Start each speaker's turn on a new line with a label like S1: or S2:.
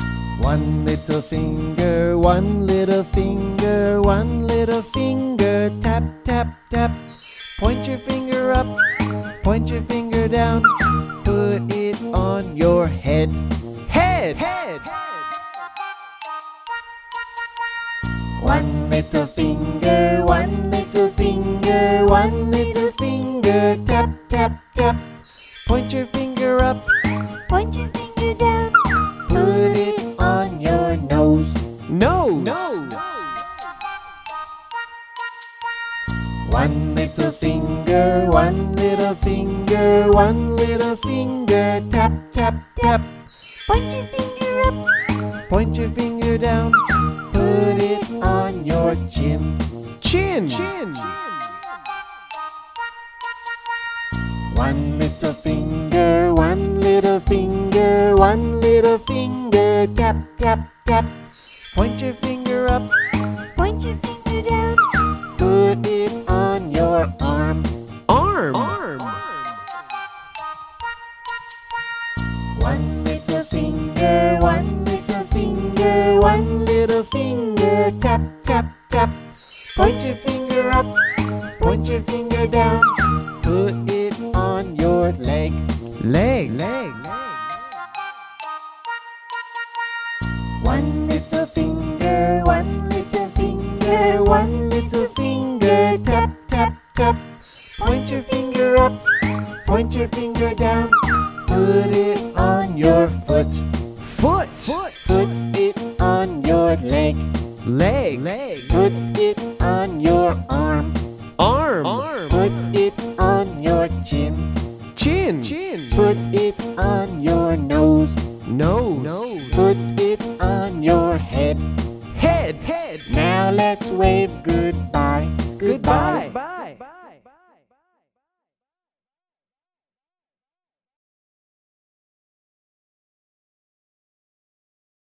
S1: One little finger, one little finger, one little finger, tap, tap, tap. Point your finger up, point your finger down, put it on your head. Head! Head! One little finger, one little finger, one little finger, tap, tap, tap. Point your finger up,
S2: Point your finger down.
S1: put it on your nose. Nose! One little finger, one little finger, one little finger, tap, tap, tap.
S2: Point your finger up.
S1: Point your finger down, put it on your chin. Chin! One little finger, one little finger, one little finger, tap, tap, tap. Point your finger up,
S2: Point your finger down.
S1: put it on your arm. Arm! One little finger, one little finger, one little finger, tap, tap, tap. Point your finger up, point your finger down, put it on your leg. Leg! One little finger, one little finger, one little finger, tap, tap, tap. Point your finger up, point your finger down, put it on your foot. Foot! Put it on your leg. Leg! Put it on your arm. Arm! Put it on your chin. Chin! Put it on your nose. Nose! Put it on your head. Head! Now let's wave goodbye.